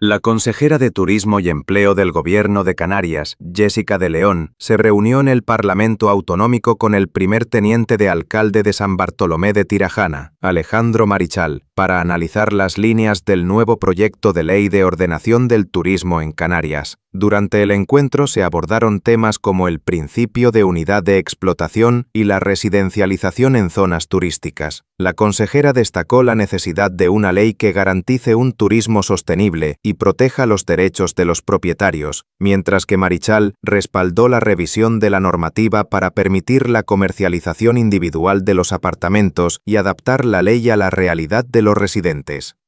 La consejera de Turismo y Empleo del Gobierno de Canarias, Jessica de León, se reunió en el Parlamento Autonómico con el primer teniente de alcalde de San Bartolomé de Tirajana, Alejandro Marichal, para analizar las líneas del nuevo proyecto de ley de ordenación del turismo en Canarias. Durante el encuentro se abordaron temas como el principio de unidad de explotación y la residencialización en zonas turísticas. La consejera destacó la necesidad de una ley que garantice un turismo sostenible y proteja los derechos de los propietarios, mientras que Marichal respaldó la revisión de la normativa para permitir la comercialización individual de los apartamentos y adaptar la ley a la realidad de los residentes.